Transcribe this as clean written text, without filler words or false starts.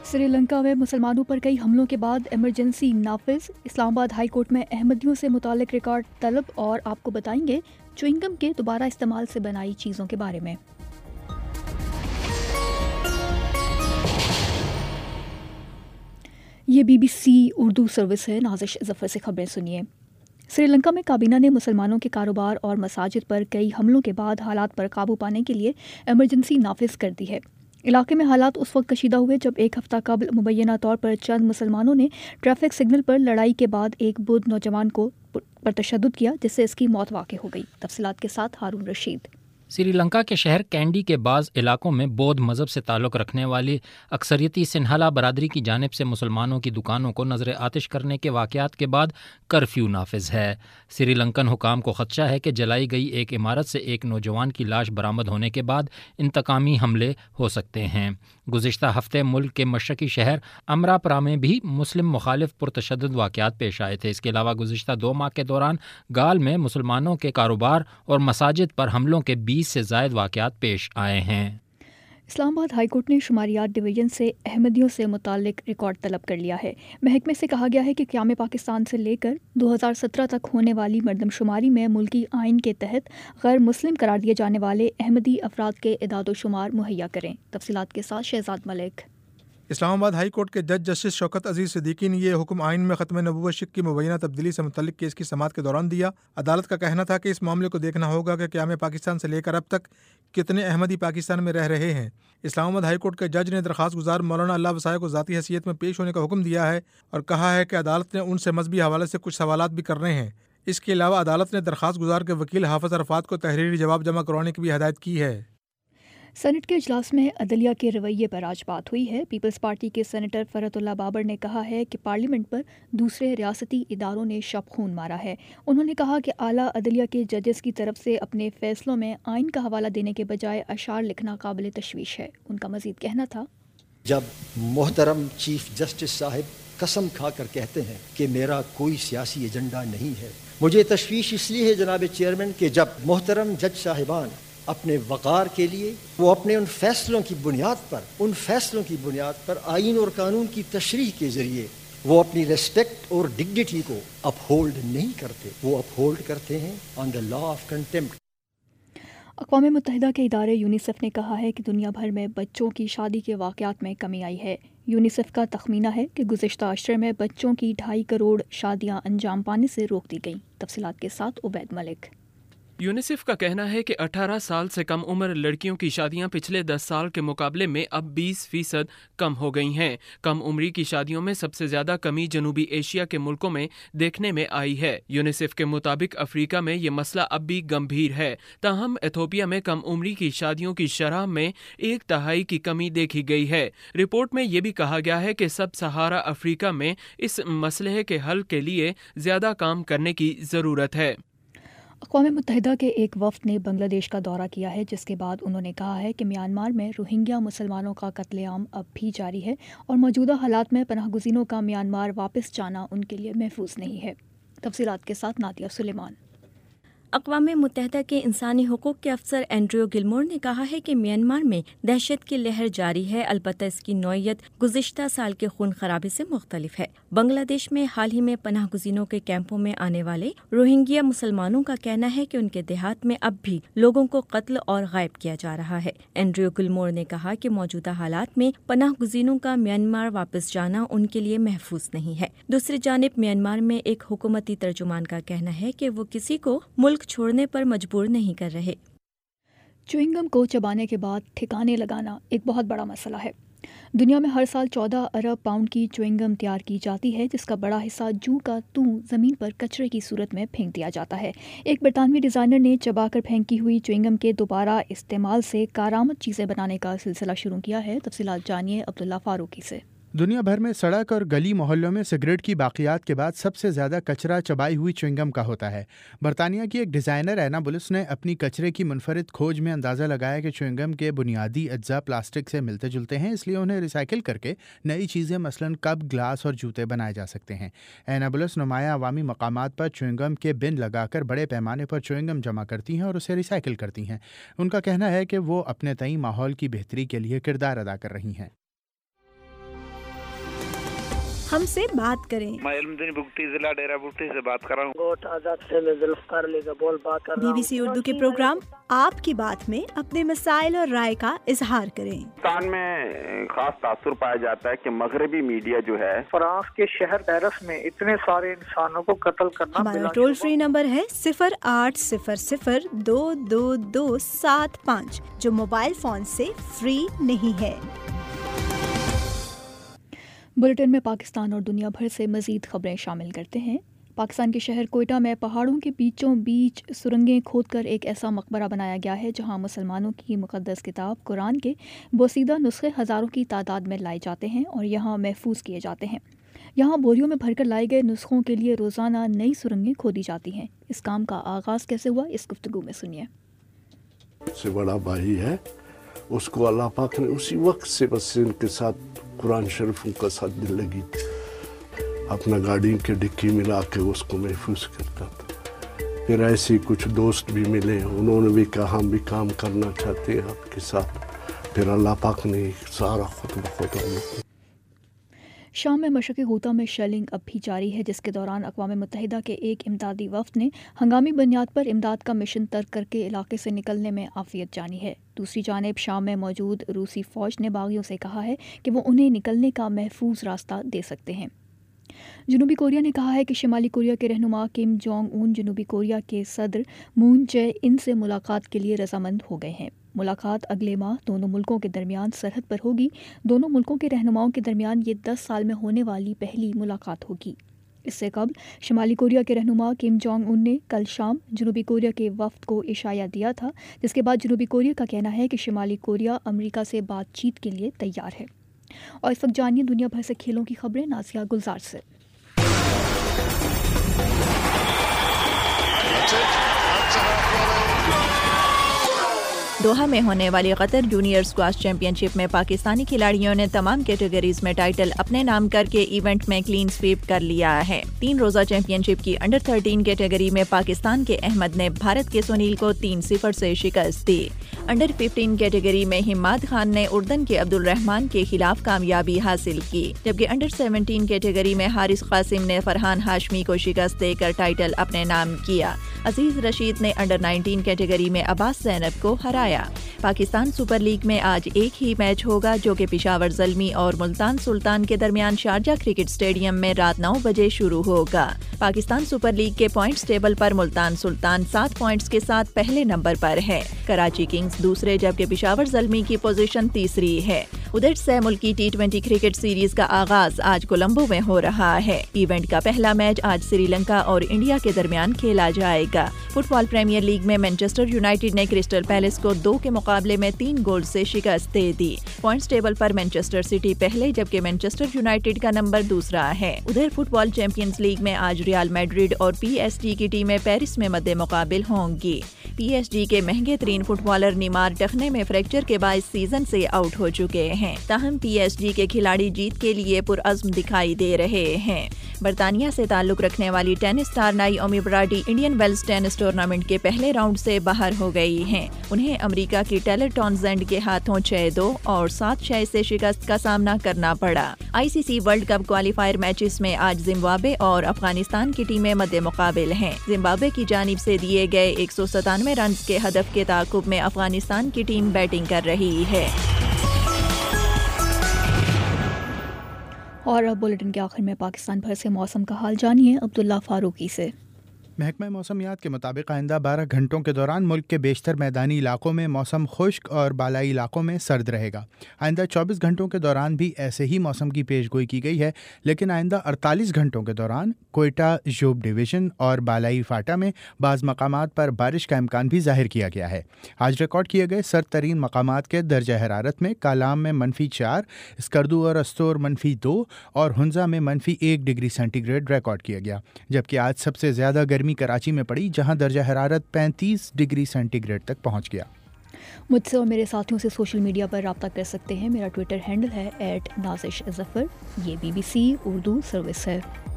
سری لنکا میں مسلمانوں پر کئی حملوں کے بعد ایمرجنسی نافذ، اسلام آباد ہائی کورٹ میں احمدیوں سے متعلق ریکارڈ طلب، اور آپ کو بتائیں گے چوئنگم کے دوبارہ استعمال سے بنائی چیزوں کے بارے میں۔ یہ BBC اردو سروس ہے، نازش ظفر سے خبریں سنیے۔ سری لنکا میں کابینہ نے مسلمانوں کے کاروبار اور مساجد پر کئی حملوں کے بعد حالات پر قابو پانے کے لیے ایمرجنسی نافذ کر دی ہے۔ علاقے میں حالات اس وقت کشیدہ ہوئے جب ایک ہفتہ قبل مبینہ طور پر چند مسلمانوں نے ٹریفک سگنل پر لڑائی کے بعد ایک بدھ نوجوان پر تشدد کیا، جس سے اس کی موت واقع ہو گئی۔ تفصیلات کے ساتھ ہارون رشید۔ سری لنکا کے شہر کینڈی کے بعض علاقوں میں بودھ مذہب سے تعلق رکھنے والی اکثریتی سنہالا برادری کی جانب سے مسلمانوں کی دکانوں کو نظر آتش کرنے کے واقعات کے بعد کرفیو نافذ ہے۔ سری لنکن حکام کو خدشہ ہے کہ جلائی گئی ایک عمارت سے ایک نوجوان کی لاش برآمد ہونے کے بعد انتقامی حملے ہو سکتے ہیں۔ گزشتہ ہفتے ملک کے مشرقی شہر امراپرا میں بھی مسلم مخالف پرتشدد واقعات پیش آئے تھے۔ اس کے علاوہ گزشتہ 2 ماہ کے دوران گال میں مسلمانوں کے کاروبار اور مساجد پر حملوں کے 20 سے زائد واقعات پیش آئے ہیں۔ اسلام آباد ہائی کورٹ نے شماریات ڈویژن سے احمدیوں سے متعلق ریکارڈ طلب کر لیا ہے۔ محکمے سے کہا گیا ہے کہ قیام پاکستان سے لے کر 2017 تک ہونے والی مردم شماری میں ملکی آئین کے تحت غیر مسلم قرار دیے جانے والے احمدی افراد کے اعداد و شمار مہیا کریں۔ تفصیلات کے ساتھ شہزاد ملک۔ اسلام آباد ہائی کورٹ کے جج جسٹس شوکت عزیز صدیقی نے یہ حکم آئین میں ختم نبوت شک کی مبینہ تبدیلی سے متعلق کیس کی سماعت کے دوران دیا۔ عدالت کا کہنا تھا کہ اس معاملے کو دیکھنا ہوگا کہ قیام پاکستان سے لے کر اب تک کتنے احمدی پاکستان میں رہ رہے ہیں۔ اسلام آباد ہائی کورٹ کے جج نے درخواست گزار مولانا اللہ وسائے کو ذاتی حیثیت میں پیش ہونے کا حکم دیا ہے اور کہا ہے کہ عدالت نے ان سے مذہبی حوالے سے کچھ سوالات بھی کرنے ہیں۔ اس کے علاوہ عدالت نے درخواست گزار کے وکیل حافظ عرفات کو تحریری جواب جمع کروانے کی بھی ہدایت کی ہے۔ سینٹ کے اجلاس میں عدلیہ کے رویے پر آج بات ہوئی ہے۔ پیپلز پارٹی کے سینیٹر فرحت اللہ بابر نے کہا ہے کہ پارلیمنٹ پر دوسرے ریاستی اداروں نے شب خون مارا ہے۔ انہوں نے کہا کہ اعلیٰ عدلیہ کے ججز کی طرف سے اپنے فیصلوں میں آئین کا حوالہ دینے کے بجائے اشعار لکھنا قابل تشویش ہے۔ ان کا مزید کہنا تھا، جب محترم چیف جسٹس صاحب قسم کھا کر کہتے ہیں کہ میرا کوئی سیاسی ایجنڈا نہیں ہے، مجھے تشویش اس لیے ہے جناب چیئرمین کہ جب محترم جج صاحبان اپنے وقار کے لیے وہ اپنے ان فیصلوں کی بنیاد پر آئین اور قانون کی تشریح کے ذریعے وہ اپنی ریسپیکٹ اور ڈگنیٹی کو اپہولڈ نہیں کرتے، وہ اپہولڈ کرتے ہیں آن دا لا آف کنٹمپٹ۔ اقوام متحدہ کے ادارے یونیسیف نے کہا ہے کہ دنیا بھر میں بچوں کی شادی کے واقعات میں کمی آئی ہے۔ یونیسیف کا تخمینہ ہے کہ گزشتہ عشرے میں بچوں کی 2.5 کروڑ شادیاں انجام پانے سے روک دی گئیں۔ تفصیلات کے ساتھ عبید ملک۔ یونیسیف کا کہنا ہے کہ 18 سال سے کم عمر لڑکیوں کی شادیاں پچھلے 10 سال کے مقابلے میں اب 20% کم ہو گئی ہیں۔ کم عمری کی شادیوں میں سب سے زیادہ کمی جنوبی ایشیا کے ملکوں میں دیکھنے میں آئی ہے۔ یونیسیف کے مطابق افریقہ میں یہ مسئلہ اب بھی گمبھیر ہے، تاہم ایتھوپیا میں کم عمری کی شادیوں کی شرح میں 1/3 کی کمی دیکھی گئی ہے۔ رپورٹ میں یہ بھی کہا گیا ہے کہ سب سہارا افریقہ میں اس مسئلے کے حل کے لیے زیادہ کام کرنے کی ضرورت ہے۔ اقوام متحدہ کے ایک وفد نے بنگلہ دیش کا دورہ کیا ہے، جس کے بعد انہوں نے کہا ہے کہ میانمار میں روہنگیا مسلمانوں کا قتل عام اب بھی جاری ہے اور موجودہ حالات میں پناہ گزینوں کا میانمار واپس جانا ان کے لیے محفوظ نہیں ہے۔ تفصیلات کے ساتھ نادیہ سلیمان۔ اقوام متحدہ کے انسانی حقوق کے افسر اینڈریو گلمور نے کہا ہے کہ میانمار میں دہشت کی لہر جاری ہے، البتہ اس کی نوعیت گزشتہ سال کے خون خرابے سے مختلف ہے۔ بنگلہ دیش میں حال ہی میں پناہ گزینوں کے کیمپوں میں آنے والے روہنگیا مسلمانوں کا کہنا ہے کہ ان کے دیہات میں اب بھی لوگوں کو قتل اور غائب کیا جا رہا ہے۔ اینڈریو گلمور نے کہا کہ موجودہ حالات میں پناہ گزینوں کا میانمار واپس جانا ان کے لیے محفوظ نہیں ہے۔ دوسری جانب میانمار میں ایک حکومتی ترجمان کا کہنا ہے کہ وہ کسی کو ملک چھوڑنے پر مجبور نہیں کر رہے۔ چوئنگم کو چبانے کے بعد ٹھکانے لگانا ایک بہت بڑا مسئلہ ہے۔ دنیا میں ہر سال 14 ارب پاؤنڈ کی چوئنگم تیار کی جاتی ہے، جس کا بڑا حصہ جوں کا توں زمین پر کچرے کی صورت میں پھینک دیا جاتا ہے۔ ایک برطانوی ڈیزائنر نے چبا کر پھینکی ہوئی چوئنگم کے دوبارہ استعمال سے کارآمد چیزیں بنانے کا سلسلہ شروع کیا ہے۔ تفصیلات جانیے عبداللہ فاروقی سے۔ دنیا بھر میں سڑک اور گلی محلوں میں سگریٹ کی باقیات کے بعد سب سے زیادہ کچرا چبائی ہوئی چوئنگم کا ہوتا ہے۔ برطانیہ کی ایک ڈیزائنر اینا بلس نے اپنی کچرے کی منفرد کھوج میں اندازہ لگایا کہ چوئنگم کے بنیادی اجزاء پلاسٹک سے ملتے جلتے ہیں، اس لیے انہیں ریسائیکل کر کے نئی چیزیں مثلاً کپ، گلاس اور جوتے بنائے جا سکتے ہیں۔ اینا بلس نمایاں عوامی مقامات پر چوئنگم کے بن لگا کر بڑے پیمانے پر چوئنگم جمع کرتی ہیں اور اسے ریسائیکل کرتی ہیں۔ ان کا کہنا ہے کہ وہ اپنے تئیں ماحول کی بہتری کے لیے کردار ادا کر رہی ہیں۔ ہم سے بات کریں۔ میں علمدین بگٹی ضلع ڈیرہ بگٹی سے بات کر رہا ہوں۔ گوٹ آزاد سے میں ذوالفقار علی کا بول بات کر رہا ہوں۔ BBC اردو کے پروگرام آپ کی بات میں اپنے مسائل اور رائے کا اظہار کریں۔ پاکستان میں خاص تاثر پایا جاتا ہے کہ مغربی میڈیا جو ہے فرانس کے شہر پیرس میں اتنے سارے انسانوں کو قتل کرنا۔ ہمارا ٹول فری نمبر ہے 0800-222-75 جو موبائل فون سے فری نہیں ہے۔ بلیٹن میں پاکستان اور دنیا بھر سے مزید خبریں شامل کرتے ہیں۔ پاکستان کے شہر کوئٹہ میں پہاڑوں کے بیچوں بیچ سرنگیں کھود کر ایک ایسا مقبرہ بنایا گیا ہے جہاں مسلمانوں کی مقدس کتاب قرآن کے بوسیدہ نسخے ہزاروں کی تعداد میں لائے جاتے ہیں اور یہاں محفوظ کیے جاتے ہیں۔ یہاں بوریوں میں بھر کر لائے گئے نسخوں کے لیے روزانہ نئی سرنگیں کھودی جاتی ہیں۔ اس کام کا آغاز کیسے ہوا، اس گفتگو میں سنیے۔ سے بڑا بھائی ہے، اس کو اللہ پاک نے اسی وقت سے بس ان کے ساتھ قرآن شریفوں کا ساتھ دل لگی تھی، اپنا گاڑی کے ڈکی میں لا کے اس کو محفوظ کرتا تھا۔ پھر ایسے کچھ دوست بھی ملے، انہوں نے بھی کہا ہم بھی کام کرنا چاہتے ہیں آپ کے ساتھ، پھر اللہ پاک نے سارا خود بخود ہمیں۔ شام میں مشرقی غوطہ میں شیلنگ اب بھی جاری ہے، جس کے دوران اقوام متحدہ کے ایک امدادی وفد نے ہنگامی بنیاد پر امداد کا مشن ترک کر کے علاقے سے نکلنے میں عافیت جانی ہے۔ دوسری جانب شام میں موجود روسی فوج نے باغیوں سے کہا ہے کہ وہ انہیں نکلنے کا محفوظ راستہ دے سکتے ہیں۔ جنوبی کوریا نے کہا ہے کہ شمالی کوریا کے رہنما کم جونگ اون جنوبی کوریا کے صدر مون جے ان سے ملاقات کے لیے رضامند ہو گئے ہیں۔ ملاقات اگلے ماہ دونوں ملکوں کے درمیان سرحد پر ہوگی۔ دونوں ملکوں کے رہنماؤں کے درمیان یہ 10 سال میں ہونے والی پہلی ملاقات ہوگی۔ اس سے قبل شمالی کوریا کے رہنما کم جونگ ان نے کل شام جنوبی کوریا کے وفد کو اشارہ دیا تھا، جس کے بعد جنوبی کوریا کا کہنا ہے کہ شمالی کوریا امریکہ سے بات چیت کے لیے تیار ہے۔ اور اس وقت جانیے دنیا بھر سے کھیلوں کی خبریں نازیہ گلزار سے۔ دوحہ میں ہونے والی Qatar junior squash championship میں پاکستانی کھلاڑیوں نے تمام کیٹیگریز میں ٹائٹل اپنے نام کر کے ایونٹ میں کلین سویپ کر لیا ہے۔ 3 روزہ چیمپئن شپ کی انڈر 13 کیٹیگری میں پاکستان کے احمد نے بھارت کے سنیل کو 3-0 سے شکست دی۔ انڈر 15 کیٹیگری میں حماد خان نے اردن کے عبد الرحمان کے خلاف کامیابی حاصل کی، جبکہ انڈر 17 کیٹیگری میں حارث قاسم نے فرحان ہاشمی کو شکست دے کر ٹائٹل اپنے نام کیا۔ عزیز رشید نے انڈر 19 کیٹیگری میں عباس زینب کو ہرایا۔ پاکستان سپر لیگ میں آج ایک ہی میچ ہوگا جو کہ پشاور زلمی اور ملتان سلطان کے درمیان شارجہ کرکٹ اسٹیڈیم میں رات 9 بجے شروع ہوگا۔ پاکستان سپر لیگ کے پوائنٹس ٹیبل پر ملتان سلطان 7 پوائنٹس کے ساتھ پہلے نمبر پر ہے، کراچی کنگز دوسرے جبکہ پشاور زلمی کی پوزیشن تیسری ہے۔ ادھر سے ملکی T20 کرکٹ سیریز کا آغاز آج کولمبو میں ہو رہا ہے۔ ایونٹ کا پہلا میچ آج سری لنکا اور انڈیا کے درمیان کھیلا جائے گا۔ فٹ بال پریمیئر لیگ میں مانچسٹر یونائیٹڈ نے کرسٹل پیلس کو 2 کے مقابلے میں 3 گول سے شکست دے دی۔ پوائنٹس ٹیبل پر مانچسٹر سٹی پہلے جبکہ مانچسٹر یونائیٹڈ کا نمبر دوسرا ہے۔ ادھر فٹ بال چیمپئنز لیگ میں آج ریال میڈرڈ اور PSG کی ٹیمیں پیرس میں مد مقابل ہوں گی۔ PSG کے مہنگے ترین فٹ بالر نیمار ٹخنے میں فریکچر کے باعث سیزن سے آؤٹ ہو چکے ہیں، تاہم PSG کے کھلاڑی جیت کے لیے پرعزم دکھائی دے رہے ہیں۔ برطانیہ سے تعلق رکھنے والی tennis star Naomi Broady Indian Wells tennis tournament کے پہلے راؤنڈ سے باہر ہو گئی ہیں۔ انہیں امریکہ کی ٹیلر ٹاؤنزینڈ کے ہاتھوں 6-2 اور 7-6 سے شکست کا سامنا کرنا پڑا۔ ICC world cup qualifier matches میں آج زمبابوے اور افغانستان کی ٹیمیں مد مقابل ہیں۔ زمبابوے کی جانب سے دیے گئے 197 رنز کے ہدف کے تعاقب میں افغانستان کی ٹیم بیٹنگ کر رہی ہے۔ اور اب بلیٹن کے آخر میں پاکستان بھر سے موسم کا حال جانیے عبداللہ فاروقی سے۔ محکمہ موسمیات کے مطابق آئندہ 12 گھنٹوں کے دوران ملک کے بیشتر میدانی علاقوں میں موسم خشک اور بالائی علاقوں میں سرد رہے گا۔ آئندہ 24 گھنٹوں کے دوران بھی ایسے ہی موسم کی پیش گوئی کی گئی ہے، لیکن آئندہ 48 گھنٹوں کے دوران کوئٹہ، جوب ڈویژن اور بالائی فاٹا میں بعض مقامات پر بارش کا امکان بھی ظاہر کیا گیا ہے۔ آج ریکارڈ کیے گئے سرد ترین مقامات کے درجہ حرارت میں کالام میں -4، اسکردو اور استور -2 اور ہنزا میں -1 ڈگری سینٹی گریڈ ریکارڈ کیا گیا، جبکہ آج سب سے زیادہ گرمی کراچی میں پڑی جہاں درجہ حرارت 35 ڈگری سینٹی گریڈ تک پہنچ گیا۔ مجھ سے اور میرے ساتھیوں سے سوشل میڈیا پر رابطہ کر سکتے ہیں۔ میرا ٹویٹر ہینڈل ہے @نازش ظفر۔ یہ BBC اردو سروس ہے۔